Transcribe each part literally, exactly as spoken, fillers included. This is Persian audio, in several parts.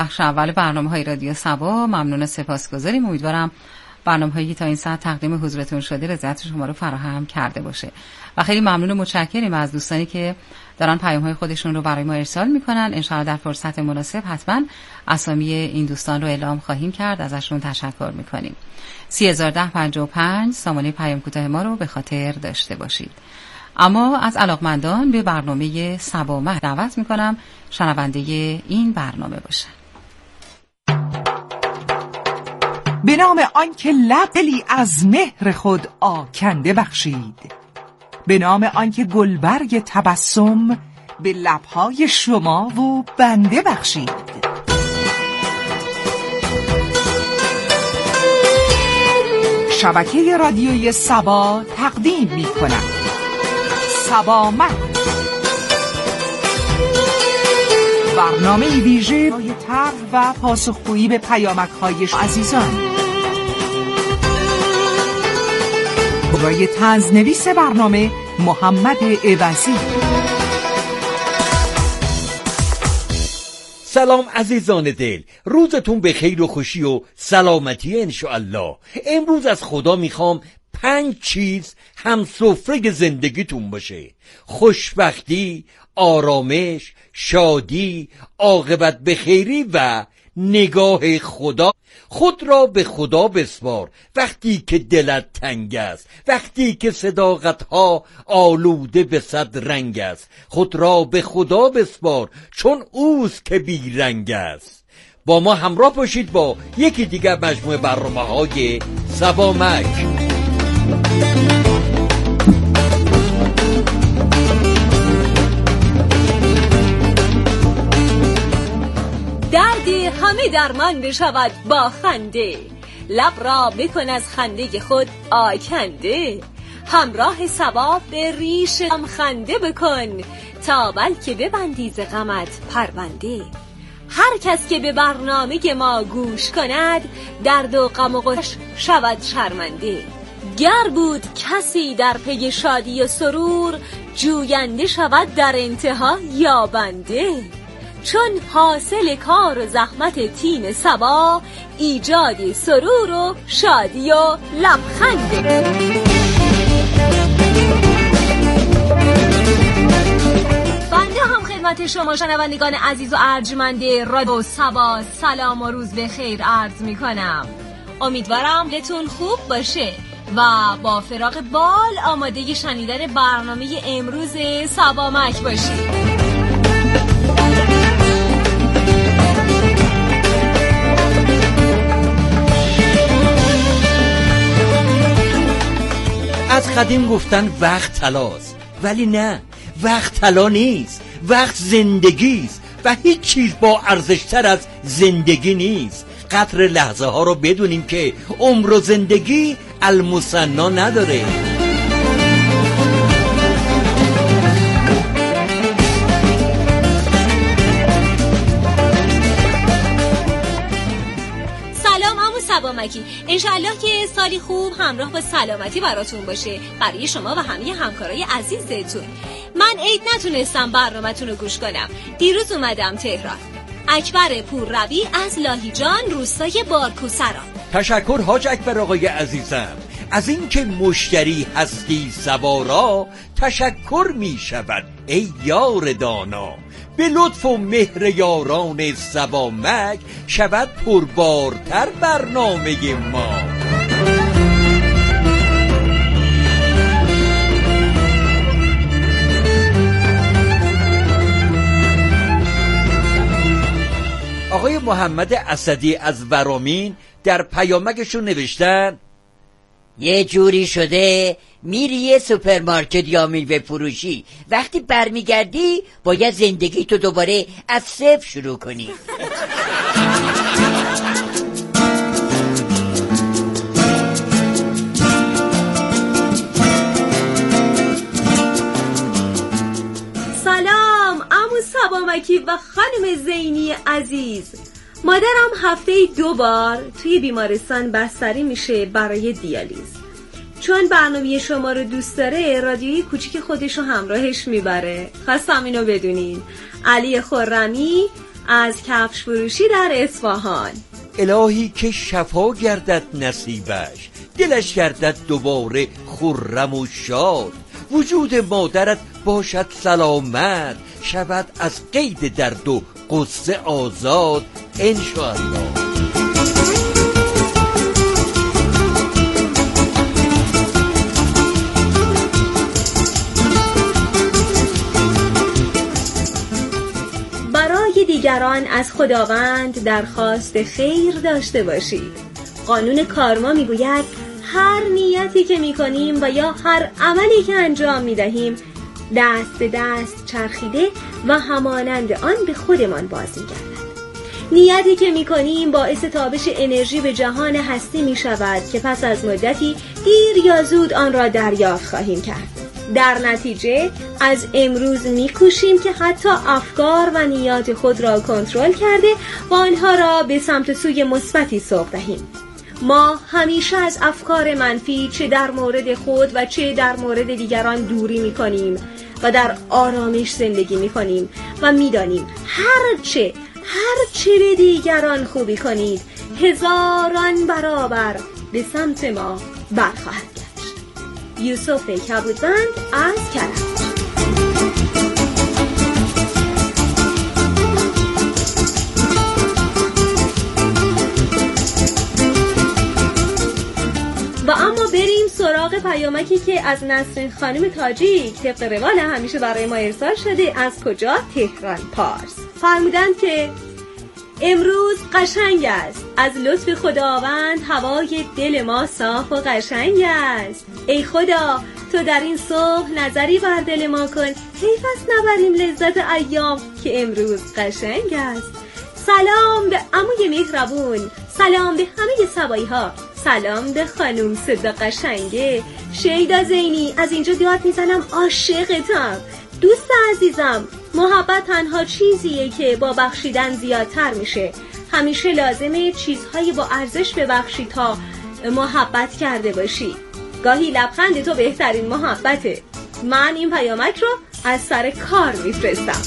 بخش اول برنامه‌های رادیو صبا. ممنون و سپاسگزاریم. امیدوارم برنامه‌هایی تا این ساعت تقدیم حضورتون شده رضایت شما رو فراهم کرده باشه و خیلی ممنون و متشکریم از دوستانی که دارن پیام‌های خودشون رو برای ما ارسال میکنن. ان شاءالله در فرصت مناسب حتما اسامی این دوستان رو اعلام خواهیم کرد. ازشون تشکر میکنیم. سه هزار و ده پنجاه و پنج سامانه پیام کوتاه ما رو به خاطر داشته باشید. اما از علاقمندان به برنامه صبا مه دعوت میکنم شنونده این برنامه باشن. به نام آنکه لبی از مهر خود آکنده بخشید، به نام آنکه گلبرگ تبسم به لبهای شما و بنده بخشید. شبکه رادیوی صبا تقدیم می کند صبا مه، برنامه ویژه برای طرح و پاسخگویی به پیامک‌های عزیزان. برای تنظیم‌نویس برنامه محمد عوضی. سلام عزیزان دل، روزتون به خیر و خوشی و سلامتی انشاءالله. امروز از خدا میخوام پنج چیز هم سفره زندگیتون باشه: خوشبختی، آرامش، شادی، عاقبت بخیری و نگاه خدا. خود را به خدا بسپار وقتی که دلت تنگ است، وقتی که صداقتها آلوده به صد رنگ است. خود را به خدا بسپار چون اوست که بی رنگ است. با ما همراه باشید با یکی دیگر مجموعه برنامه‌های صبا مک. دردی همه درمان بشود با خنده، لب را بکن از خنده خود آکنده. همراه صبا به ریش هم خنده بکن تا بلکه ببندی ز غمت پرونده. هر کس که به برنامه ما گوش کند درد و غم و غش شود شرمنده. گر بود کسی در پی شادی و سرور، جوینده شود در انتها یابنده. چون حاصل کار و زحمت تیم صبا، ایجاد سرور و شادی و لبخنده. بنده هم خدمت شما شنوندگان عزیز و ارجمند رادیو صبا سلام و روز بخیر عرض می کنم. امیدوارم حالتون خوب باشه و با فراغ بال آماده شنیدن برنامه امروز صبا مک باشید. از قدیم گفتن وقت طلاست، ولی نه، وقت طلا نیست، وقت زندگیست و هیچ چیز با ارزشتر از زندگی نیست. قدر لحظه ها رو بدونیم که عمر و زندگی المثنا نداره. صبامکی انشالله که سالی خوب همراه با سلامتی براتون باشه برای شما و همه همکارای عزیزتون. من عید نتونستم برنامه‌تون رو گوش کنم. دیروز اومدم تهران. اکبر پورروی از لاهیجان روستای بارکوسران. تشکر حاج اکبر آقای عزیزم. از اینکه مشتری هستی سوارا، تشکر می شود ای یار دانا. به لطف و مهر یاران صبا مک شود پربارتر برنامه ما. آقای محمد اسدی از ورامین در پیامکشون نوشتن: یه جوری شده میری یه سوپرمارکت یا میوه فروشی، وقتی برمیگردی باید زندگی تو دوباره از صفر شروع کنی. سلام عمو صبامکی و خانم زینی عزیز. مادرم هفته دو بار توی بیمارستان بستری میشه برای دیالیز. چون برنامه شما رو دوست داره رادیوی کوچیک خودش رو همراهش میبره. خواستم اینو بدونین. علی خرمی از کفش فروشی در اصفهان. الهی که شفا گردد نصیبش، دلش گردد دوباره خرم و شاد، وجود مادرت باشد سلامت، شود از قید درد و غصه آزاد انشاءالله. برای دیگران از خداوند درخواست خیر داشته باشید. قانون کارما میگوید هر نیتی که میکنیم و یا هر عملی که انجام میدهیم دست به دست چرخیده و همانند آن به خودمان باز میگردد. نیتی که میکنیم باعث تابش انرژی به جهان هستی میشود که پس از مدتی دیر یا زود آن را دریافت خواهیم کرد. در نتیجه از امروز میکوشیم که حتی افکار و نیات خود را کنترل کرده و آنها را به سمت سوی مثبتی سوق دهیم. ما همیشه از افکار منفی چه در مورد خود و چه در مورد دیگران دوری میکنیم و در آرامش زندگی میکنیم و میدانیم هر چه هر چه به دیگران خوبی کنید هزاران برابر به سمت ما برخواهد گشت. یوسف کبودبند از کرج. و اما بریم سراغ پیامکی که از نسرین خانم تاجیک طبق روال همیشه برای ما ارسال شده. از کجا؟ تهران پارس. فرمودند که امروز قشنگ است، از لطف خداوند هوای دل ما صاف و قشنگ است. ای خدا تو در این صبح نظری بر دل ما کن، حیف است نبریم لذت ایام که امروز قشنگ است. سلام به عموی مهربون، سلام به همه سبایی ها، سلام به خانوم صدا قشنگه. شیدا زینی از اینجا داد میزنم عاشقتم. دوست عزیزم، محبت تنها چیزیه که با بخشیدن زیادتر میشه. همیشه لازمه چیزهایی با ارزش ببخشی تا محبت کرده باشی. گاهی لبخند تو بهترین محبته. من این پیامک رو از سر کار میفرستم.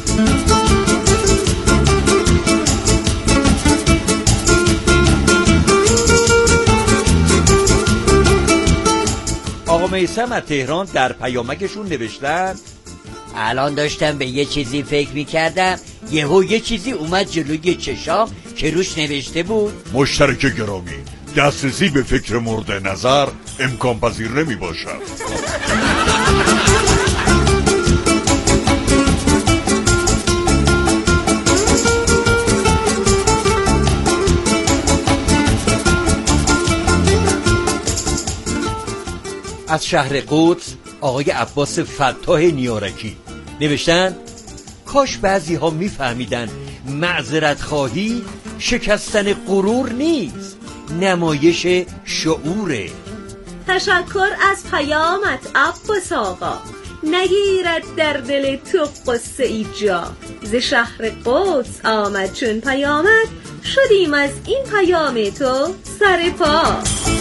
آقا میثم از تهران در پیامکشون نوشتن الان داشتم به یه چیزی فکر میکردم، یهو یه چیزی اومد جلوی چشام که روش نوشته بود مشترک گرامی، دسترسی به فکر مورد نظر امکان پذیر نمی باشد. از شهر قدس آقای عباس فتاح نیارکی نوشتن کاش بعضی ها میفهمیدن معذرت خواهی شکستن غرور نیست، نمایش شعوره. تشکر از پیامت عباس آقا. نگیرد در دل تو قصه ای جا، ز شهر قدس آمد چون پیامت، شدیم از این پیام تو سر پا.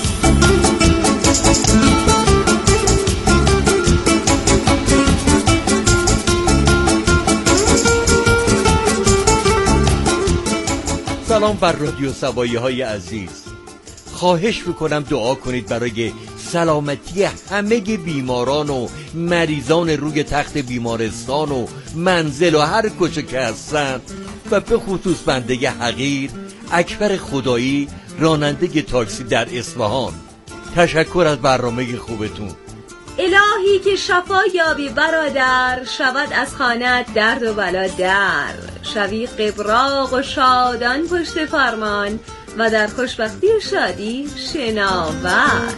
سلام بر رادیو سبایی های عزیز. خواهش میکنم دعا کنید برای سلامتی همه بیماران و مریضان روی تخت بیمارستان و منزل و هر کجا که هستن و به خصوص بنده حقیر اکبر خدایی راننده تاکسی در اصفهان. تشکر از برنامه خوبتون. الهی که شفا یابی برادر، شود از خانت درد و بلا در، شوی قبراق و شادان پشت فرمان و در خوشبختی و شادی شناور.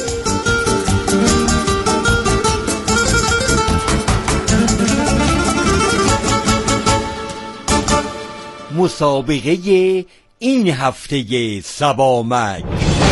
مسابقه این هفته سبامک.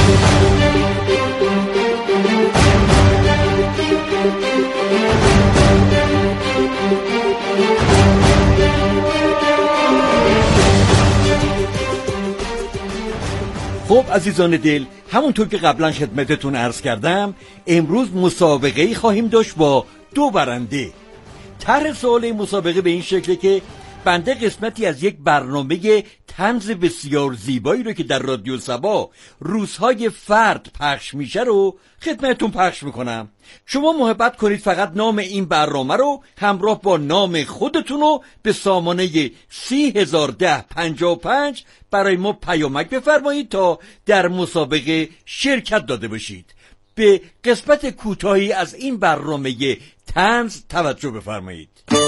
خب عزیزان دل، همونطور که قبلا خدمتتون عرض کردم امروز مسابقه‌ای خواهیم داشت با دو برنده. طرح سوال مسابقه به این شکله که بنده قسمتی از یک برنامه طنز بسیار زیبایی رو که در رادیو صبا روزهای فرد پخش میشه رو خدمتتون پخش میکنم. شما محبت کنید فقط نام این برنامه رو همراه با نام خودتون رو به سامانه سی هزار ده پنجاه و پنج برای ما پیامک بفرمایید تا در مسابقه شرکت داده باشید. به قسمت کوتاهی از این برنامه طنز توجه بفرمایید.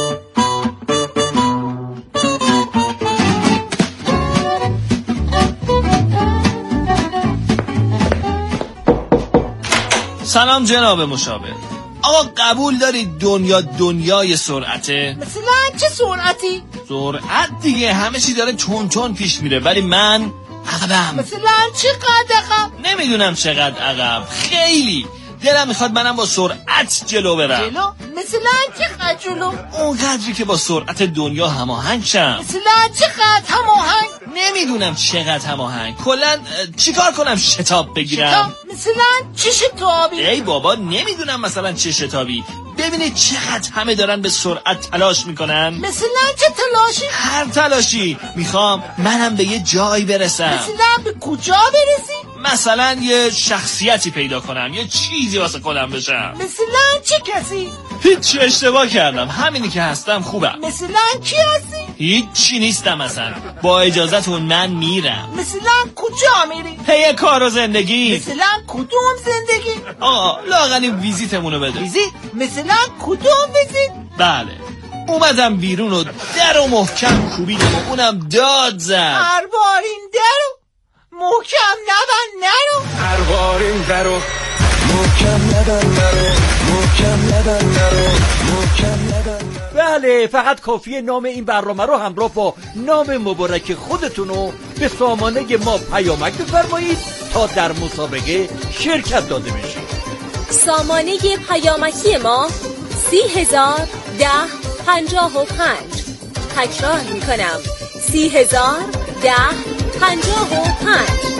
سلام جناب مشاور. آقا قبول دارید دنیا دنیای سرعته؟ مثلا چه سرعتی؟ سرعت دیگه، همه چی داره تون تون پیش میره ولی من عقبم. مثلا چقدر عقب؟ نمیدونم چقدر عقب، خیلی دلم میخواد منم با سرعت جلو برم. جلو؟ مثلا چقدر جلو؟ اون قدری که با سرعت دنیا هماهنگ شم. مثلا چقدر هماهنگ؟ نمیدونم چقدر هماهنگ. کلا چیکار کنم شتاب بگیرم؟ شتاب؟ مثلا چه شتابی؟ ای بابا نمیدونم مثلا چه شتابی. ببینید چقدر همه دارن به سرعت تلاش میکنن. مثلا چه تلاشی؟ هر تلاشی. میخوام منم به یه جایی برسم. مثلا به کجا برسی؟ مثلا یه شخصیتی پیدا کنم، یه چیزی واسه خودم بشم. مثلا چه کسی؟ هیچ اشتباه کردم، همینی که هستم خوبم. مثلا کی هستی؟ هیچ چی نیستم اصلا. با اجازهتون من میرم. مثلا کجا میری؟ پی کار و زندگی. مثلا کدوم زندگی؟ آقا لااقل این ویزیتمونو بده. ویزیت؟ مثلا کدوم ویزیت؟ بله اومدم بیرون و در و محکم کوبیدم و اونم داد زد. هر بار این درو محکم نبند نرو. هر بار این درو محکم نبند نرو. محکم نبند نرو. محکم نبند. بله فقط کافیه نام این برنامه رو همراه با نام مبارک خودتون رو به سامانه ما پیامک بفرمایید تا در مسابقه شرکت داده بشید. سامانه پیامکی ما سی هزار ده پنجاه و پنج. تکرار میکنم سی هزار ده پنجاه و پنج.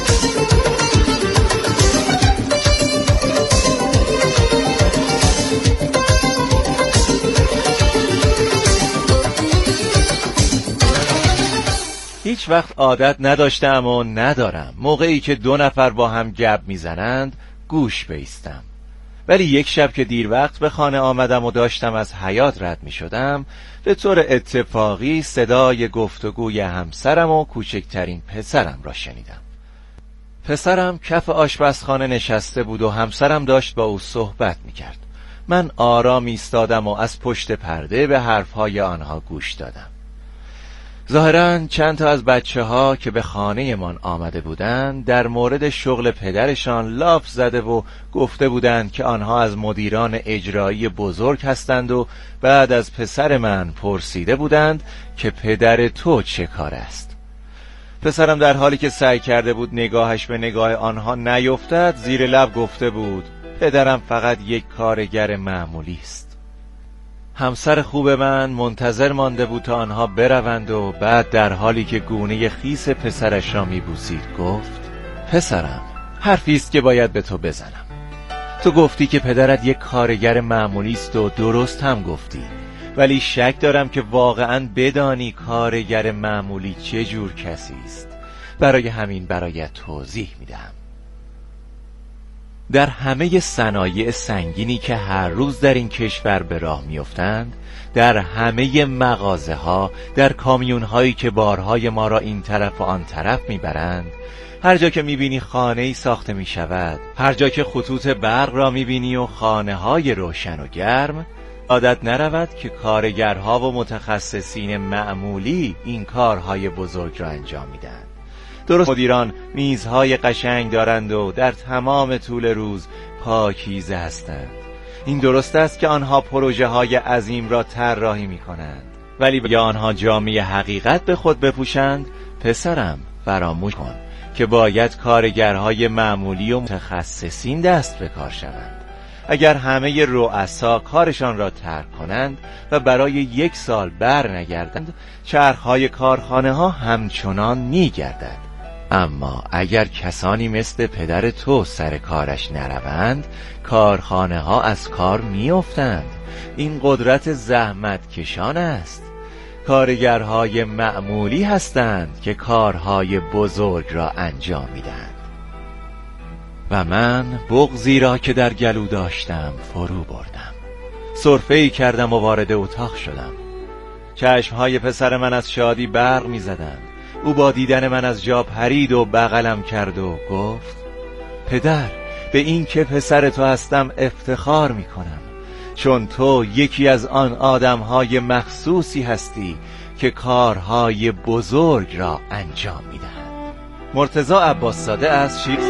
هیچ وقت عادت نداشتم و ندارم موقعی که دو نفر با هم گپ میزنند گوش بایستم، ولی یک شب که دیر وقت به خانه آمدم و داشتم از حیاط رد می شدم به طور اتفاقی صدای گفتگوی همسرم و کوچکترین پسرم را شنیدم. پسرم کف آشپزخانه نشسته بود و همسرم داشت با او صحبت می کرد. من آرام ایستادم و از پشت پرده به حرفهای آنها گوش دادم. ظاهراً چند تا از بچه ها که به خانه من آمده بودند در مورد شغل پدرشان لاف زده و گفته بودند که آنها از مدیران اجرایی بزرگ هستند و بعد از پسر من پرسیده بودند که پدر تو چه کار است. پسرم در حالی که سعی کرده بود نگاهش به نگاه آنها نیفتد زیر لب گفته بود پدرم فقط یک کارگر معمولی است. همسر خوب من منتظر مانده بود تا آنها بروند و بعد در حالی که گونه خیس پسرش را میبوسید گفت پسرم حرفی است که باید به تو بزنم. تو گفتی که پدرت یک کارگر معمولی است و درست هم گفتی، ولی شک دارم که واقعاً بدانی کارگر معمولی چه جور کسی است. برای همین برایت توضیح میدم. در همه صنایع سنگینی که هر روز در این کشور به راه میافتند، در همه مغازه ها، در کامیون هایی که بارهای ما را این طرف و آن طرف میبرند، هر جا که میبینی خانه‌ای ساخته میشود، هر جا که خطوط برق را میبینی و خانه های روشن و گرم، عادت نرود که کارگرها و متخصصین معمولی این کارهای بزرگ را انجام میدن. درست مدیران میزهای قشنگ دارند و در تمام طول روز پاکیزه هستند. این درست است که آنها پروژه های عظیم را طراحی می کنند، ولی یا آنها جامعه حقیقت به خود بپوشند. پسرم فراموش کن که باید کارگرهای معمولی و متخصصین دست به کار شوند. اگر همه رؤسا کارشان را ترک کنند و برای یک سال بر نگردند، چرخهای کارخانه ها همچنان می گردد. اما اگر کسانی مثل پدر تو سر کارش نروند، کارخانه ها از کار می افتند. این قدرت زحمت کشان است. کارگرهای معمولی هستند که کارهای بزرگ را انجام میدهند. و من بغضی را که در گلو داشتم فرو بردم. سرفه‌ای کردم و وارد اتاق شدم. چشمهای پسر من از شادی برق می زدند. او با دیدن من از جا پرید و بغلم کرد و گفت: پدر، به این که پسر تو هستم افتخار می کنم، چون تو یکی از آن آدمهای مخصوصی هستی که کارهای بزرگ را انجام می دهند. مرتضی عباس زاده از شیکس.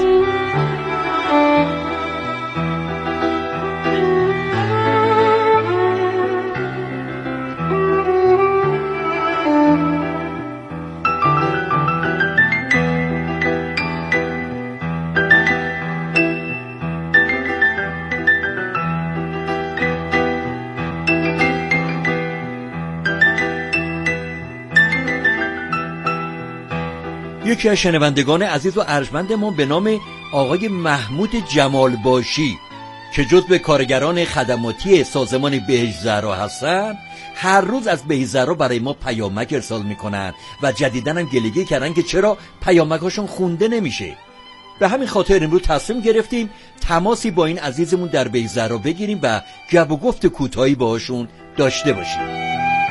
یکی از شنوندگان عزیز و ارجمندمون به نام آقای محمود جمالباشی که جزو کارگران خدماتی سازمان بهشت زهرا هستن، هر روز از بهشت زهرا برای ما پیامک ارسال میکنن و جدیداً هم گلگی کردن که چرا پیامکاشون خونده نمیشه. به همین خاطر امروز تصمیم گرفتیم تماسی با این عزیزمون در بهشت زهرا بگیریم و گپ و گفت کوتاهی باهاشون داشته باشیم.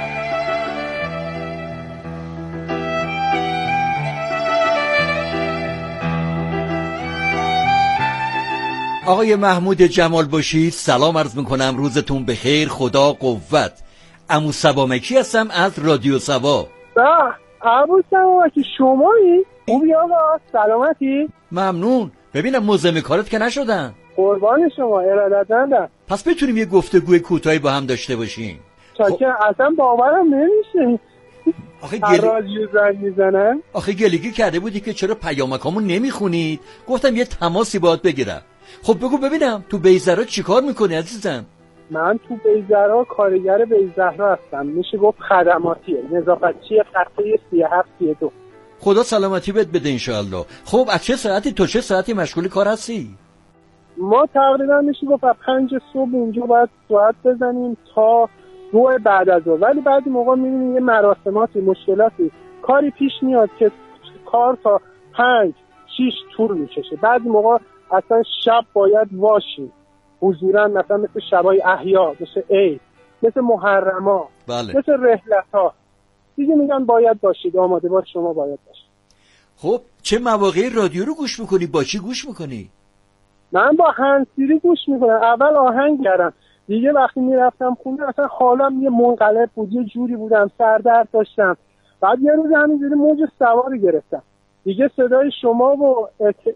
آقای محمود جمالباشی، سلام عرض میکنم، روزتون بخیر، خدا قوت. عمو صبامکی هستم از رادیو صبا. با عمو صبامکی شمایی؟ خوبی آقا؟ سلامتی؟ ممنون. ببینم مزاحم کارت که نشدن. قربان شما، ارادتمندم. پس بتونیم یه گفتگوی کوتاهی با هم داشته باشیم. چاکر خب... اصلا باورم نمیشه. آخه گل... رادیو زنگ میزنن. آخه گلگی کرده بودی که چرا پیامکامو نمیخونید، گفتم یه تماسی باهات بگیرم. خب بگو ببینم تو بهشت زهرا چی کار میکنی عزیزم؟ من تو بهشت زهرا کارگر بهشت زهرا هستم، میشه گفت خدماتیه، نظافتچی خطه سی و هفت سی و دو. خدا سلامتی بهت بده انشاءالله. خب از چه ساعتی تا چه ساعتی مشغول کار هستی؟ ما تقریبا میشه گفت از پنج صبح اونجا باید ساعت بزنیم تا دو بعد از ظهر، ولی بعضی موقع میبینیم یه مراسماتی مشکلاتی کاری پیش میاد که کار تا پنج شیش طول میکشه. بعضی موقع اصلا شب باید واشیم حضوراً، مثلا مثل شبای احیا، مثل عید، مثل محرما، بله. مثل رحلت‌ها دیگه میگن باید باشید، آماده باش، شما باید باشید. خب چه مواقعی رادیو رو گوش میکنی؟ با چی گوش میکنی؟ من با هندزفری گوش میکنم. اول آهنگ کردم، دیگه وقتی میرفتم خونه اصلا حالم یه منقلب بود، یه جوری بودم، سردرد داشتم. بعد یه روز همینجوری موج سواری گرفتم، دیگه صدای شما و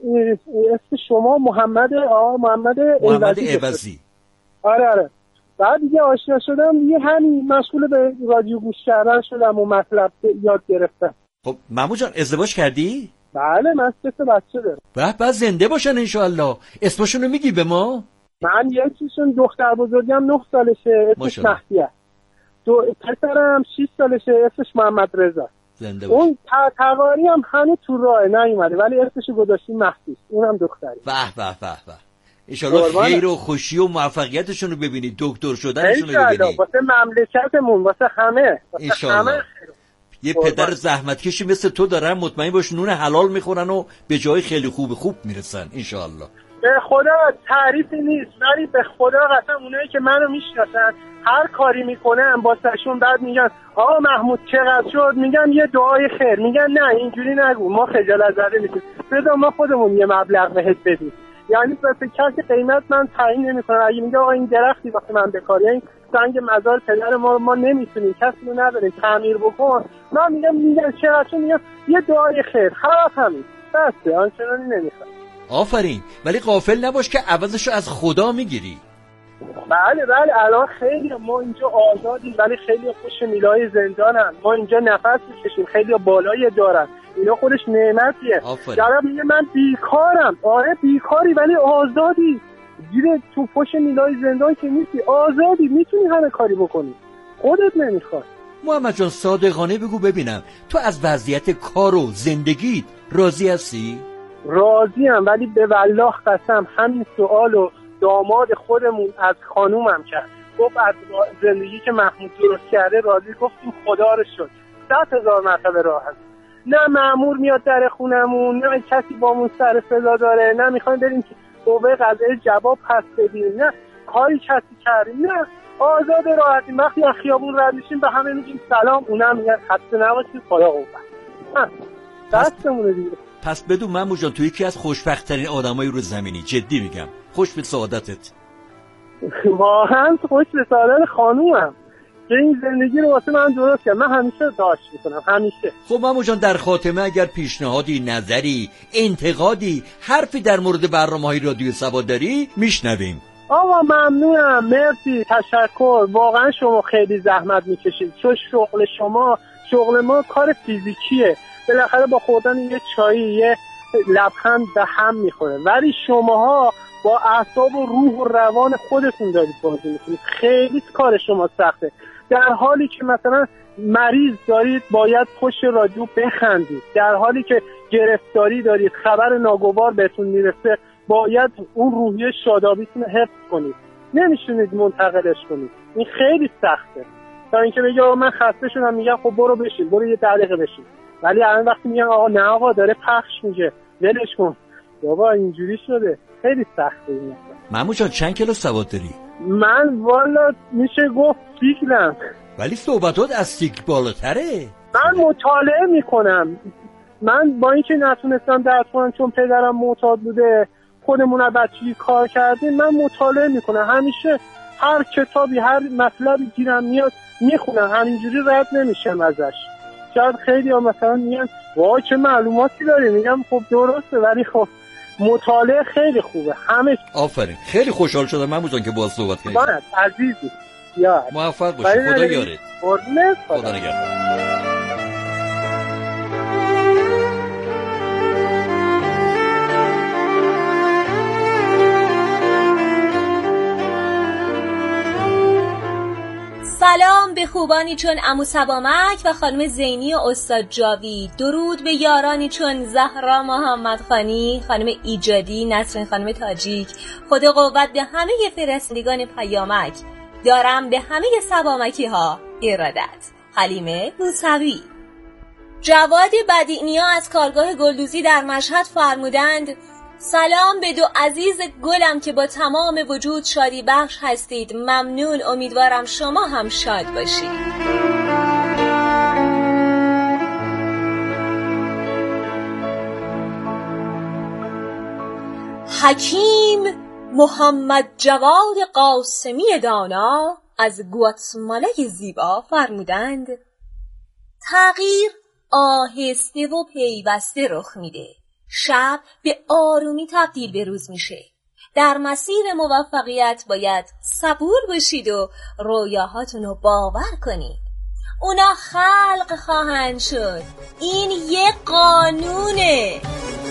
اسم شما محمد آ محمد محمد عوضی. آره آره. بعد دیگه آشنا شدم، دیگه همین مشغول به رادیو گوش کردن شدم و مطلب یاد گرفتم. خب محمود جان ازدواج کردی؟ بله، من سه تا بچه دارم. به به، زنده باشن انشالله. اسمشون رو میگی به ما؟ من یکیشون دختر بزرگم نه سالشه، اسمش مهدیه. دو پسرم شش سالشه، اسمش محمد رضا. زنده باش. اون تقاری هم هنوز تو راه نیومده ولی اسمشو گذاشتیم مهدی، اونم دختری. به به به به. ان شاءالله خیر و خوشی و موفقیتشون رو ببینید، دکتر شدنشون رو ببینید. واسه مملکتمون، واسه همه، واسه همه. یه پدر زحمتکشی مثل تو دارن، مطمئن باش نون حلال میخورن و به جای خیلی خوب خوب میرسن ان شاءالله. به خدا تعریفی نیست، ولی به خدا قسم اونایی که منو میشناسن هر کاری میکنم با سشون بعد میگن آقا محمود چقدر شد، میگن یه دعای خیر، میگن نه اینجوری نگو، ما خجالت زده میشیم، بذار ما خودمون یه مبلغ بهت بدیم. یعنی واسه کسی قیمت من تعیین نمیکنم. اگه میگه آقا این درختی واسه من بکار، یعنی سنگ مزار پدر ما ما نمیتونیم، کسی رو نداره تعمیر بکن، من میگم میگن چقدر، میگم یه دعای خیر، خلاص همین بسه، آنچنانی نمیخوام. آفرین، ولی غافل نباش که عوضشو از خدا میگیری. بله بله، الان خیلی ما اینجا آزادیم ولی خیلی خوش میلای زندانن، ما اینجا نفس میکشیم، خیلی بالای دارن، اینا خودش نعمتیه. جرب میگه من بیکارم، آره بیکاری ولی آزادی، گیره تو پشت میلای زندان که نیستی، آزادی، میتونی همه کاری بکنی، خودت نمیخواد. محمد جان صادقانه بگو ببینم، تو از وضعیت کار و زندگیت راضی هستی؟ راضیم، ولی به والله قسم همین سوالو داماد خودمون از خانومم کرد. گفت از زندگی که محمود درست کرده راضی، گفتیم خدا رو شکر. صد هزار مرتبه راحت. نه مأمور میاد در خونمون، نه کسی بامون سر صدا داره، نه میخوایم بریم که قوه قضاییه جواب پس بدیم، نه کاری کسی کردیم، نه آزاد راحتیم. وقتی از خیابون رد میشیم به همه میگیم سلام، اونم میگن خسته نباشید خدا قوت. دستمونه دیگه. پس بدون من جان تو یکی از خوشبخت‌ترین آدمای رو زمینی، جدی میگم. خوش به سعادتت. واقعا خوش به سعادت خانومم که این زندگی رو واسه من درست کرد. من همیشه داشت میکنم، همیشه. خب مامو جان در خاتمه اگر پیشنهادی، نظری، انتقادی، حرفی در مورد برنامه‌های رادیو سبا داری میشنویم. آقا ممنونم، مرسی، تشکر. واقعا شما خیلی زحمت میکشید، چون شغل شما شغل ما کار فیزیکیه، بالاخره با خوردن یه چایی یه لبخند به هم میخوره، ولی شماها با اعصاب و روح و روان خودتون دارید بازی میکنید. خیلی کار شما سخته، در حالی که مثلا مریض دارید باید پشت رادیو بخندید، در حالی که گرفتاری دارید خبر ناگوار بهتون میرسه باید اون روحیه شادابیتون حفظ کنید، نمیشونید منتقلش کنید. این خیلی سخته. تا اینکه بگه آقا من خسته شدم، میگم خب برو بشین، برو یه دقیقه بشین، ولی الان وقتی میگن آقا نه آقا داره پخش میشه ولش کن، بابا اینجوری شده. خیلی سخته این. مامو جان چند کیلو سواد داری؟ من والا میشه گفت سیکلم. ولی صحبتات از سیکل بالاتره. من مطالعه میکنم. من با اینکه نتونستم درس کنم چون پدرم معتاد بوده، خودمون از بچگی کار کردیم، من مطالعه میکنم. همیشه هر کتابی هر مطلبی گیرم میاد میخونم، همینجوری رد نمیشم ازش. شاید خیلی ها مثلا میگن وای چه معلوماتی داری، میگم خب درسته، ولی خب مطالعه خیلی خوبه. همه آفرین، خیلی خوشحال شدم مامو جان که باهات صحبت کردیم. بانت عزیزی یا موفق باشی، خدا یارت. قربونت، خدا نگهدار. سلام به خوبانی چون عمو سبامک و خانم زینی و استاد جاوید. درود به یارانی چون زهرا محمدخانی، خانم ایجادی، نسرین خانم تاجیک. خدا قوت به همه فرستندگان پیامک. دارم به همه سبامکی ها ارادت. حلیمه موسوی. جواد بدیعنیا از کارگاه گلدوزی در مشهد فرمودند سلام به دو عزیز گلم که با تمام وجود شادی بخش هستید. ممنون، امیدوارم شما هم شاد باشید. حکیم محمد جواد قاسمی دانا از گواتمالای زیبا فرمودند تغییر آهسته و پیوسته رخ میده. شب به آرومی تبدیل به روز میشه. در مسیر موفقیت باید صبور باشید و رویاهاتون رو باور کنید. اونا خلق خواهند شد. این یک قانونه.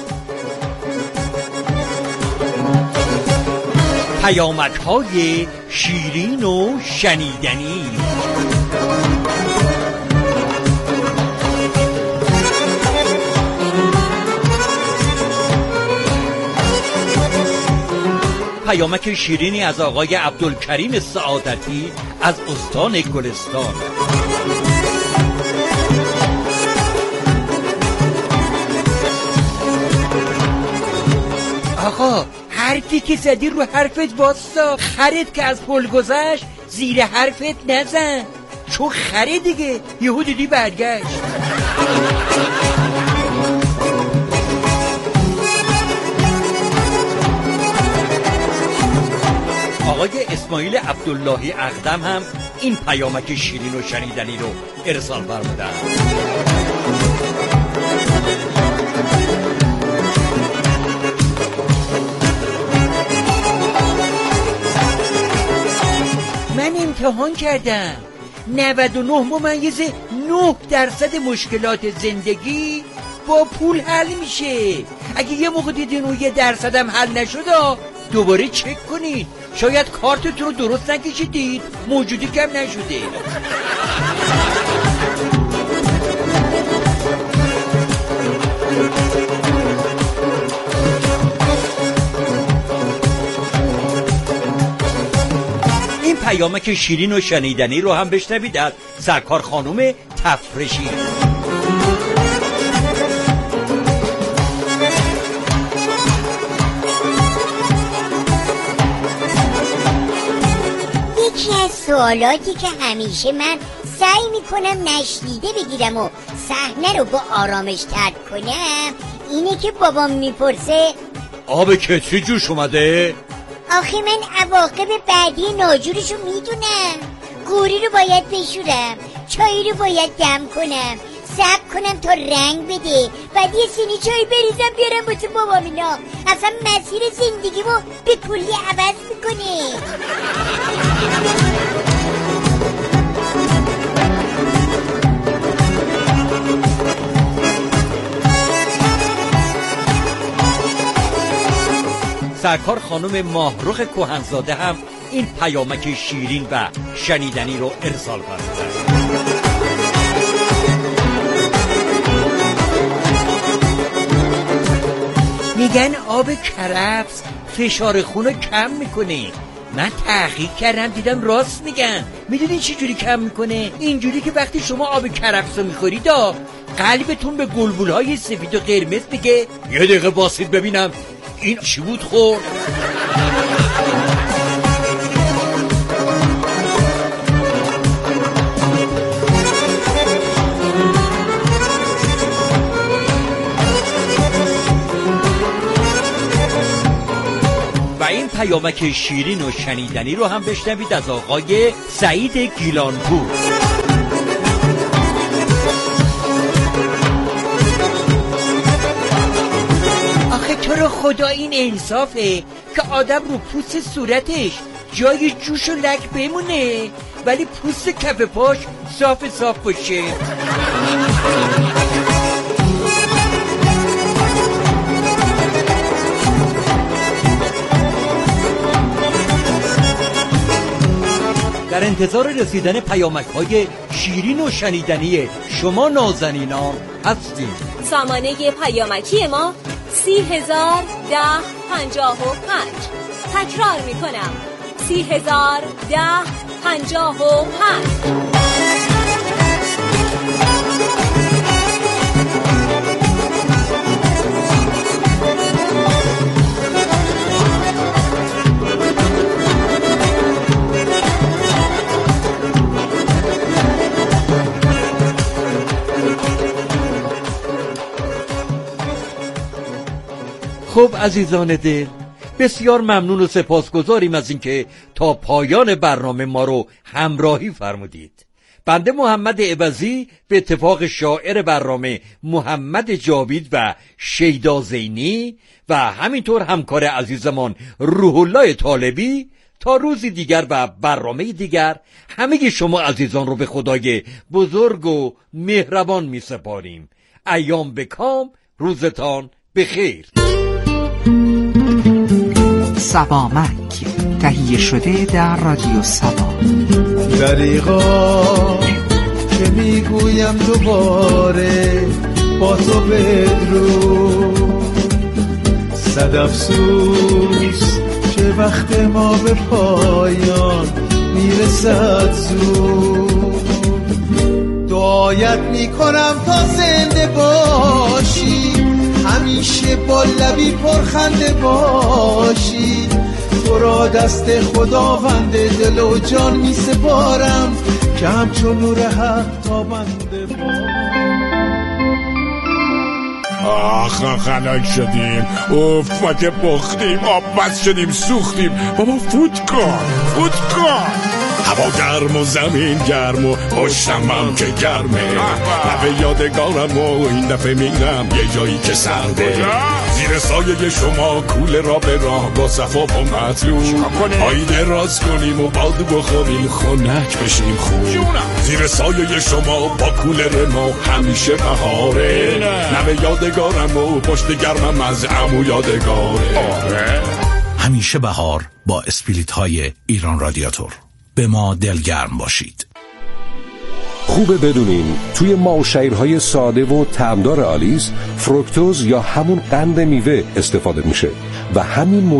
پیامک‌های شیرین و شنیدنی. پیامک شیرینی از آقای عبدالکریم سعادتی از استان گلستان. آقا حرفی که زدی رو حرفت واسا، خرید که از پل گذشت زیر حرفت نزن، چون خرید دیگه یهو دیدی برگشت. آقای اسماعیل عبداللهی اقدم هم این پیامک شیرین و شنیدنی رو ارسال فرمودند. من امتحان کردم، نود و نه ممیز نه درصد مشکلات زندگی با پول حل میشه. اگه یه موقع دیدین اون یه درصد هم حل نشده دوباره چک کنید، شاید کارتتون رو درست نکشیدید، موجودی کم نشده. این پیامک شیرین و شنیدنی رو هم بشنوید از سرکار خانم تفرشی. یکی از سوالاتی که همیشه من سعی میکنم نشنیده بگیرم و صحنه رو با آرامش ترک کنم اینه که بابام میپرسه آب کتری جوش اومده؟ آخه من عواقب بعدی ناجورشو میدونم. قوری رو باید بشورم، چای رو باید دم کنم، صبر کنم تا رنگ بده، بعد یه سینی چای بریزم بیارم واسه بابام. اینا اصلا مسیر زندگیمو به کلی عوض میکنه. سرکار خانم ماهرخ کهنزاده هم این پیامک شیرین و شنیدنی رو ارسال فرمودند. میگن آب کرفس فشار خون رو کم میکنه. من تحقیق کردم دیدم راست میگن. میدونی چی جوری کم میکنه؟ اینجوری که وقتی شما آب کرفس رو میخورید قلبتون به گلبولهای سفید و قرمز میگه یه دقیقه باسید ببینم این چی بود خورد. و این پیامک شیرین و شنیدنی رو هم بشنوید از آقای سعید گیلانپور. تو رو خدا این انصافه که آدم رو پوست صورتش جای جوش و لک بمونه ولی پوست کف پاش صاف صاف باشه. در انتظار رسیدن پیامک‌های شیرین و شنیدنی شما نازنینان هستیم. سامانه پیامکی ما سی هزار ده پنجاه و پنج. تکرار می کنم سی هزار ده پنجاه و پنج. خب عزیزان دل، بسیار ممنون و سپاسگزاریم از اینکه تا پایان برنامه ما رو همراهی فرمودید. بنده محمد عوضی به اتفاق شاعر برنامه محمد جاوید و شیدا زینی و همینطور همکار عزیزمان روح الله طالبی تا روزی دیگر و برنامه دیگر همه شما عزیزان رو به خدای بزرگ و مهربان می سپاریم. ایام بکام، روزتان بخیر. سبامک تهیه شده در رادیو سبا. دریغا که میگویم دوباره با تو بدرو، صد افسوس که وقت ما به پایان میرسد زود. دعایت میکنم تا زنده باشی، همیشه با لبی پرخنده باشی. تو را دست خداوند دل و جان می سپارم که همچون نور حق تابنده باش. آخ خنک شدیم، اوف ما که پختیم، آب بس شدیم سوختیم. بابا فوت کن فوت کن. هوا گرم و زمین گرم و پشتم هم که گرمه. لبه یادگارم و این دفعه میرم یه جایی که سرده. زیر سایه شما کوله را به راه با صفا و مطلوب. آینه راست کنیم و باد بخوریم خنک بشیم خوب. زیر سایه شما با کوله ما همیشه بهاره. لبه یادگارم و پشت گرمم از عمو یادگاره. همیشه بهار با اسپریت های ایران رادیاتور. به ما دلگرم باشید. خوبه بدونین توی ماوشیرهای ساده و طعمدار آلیس فروکتوز یا همون قند میوه استفاده میشه و همین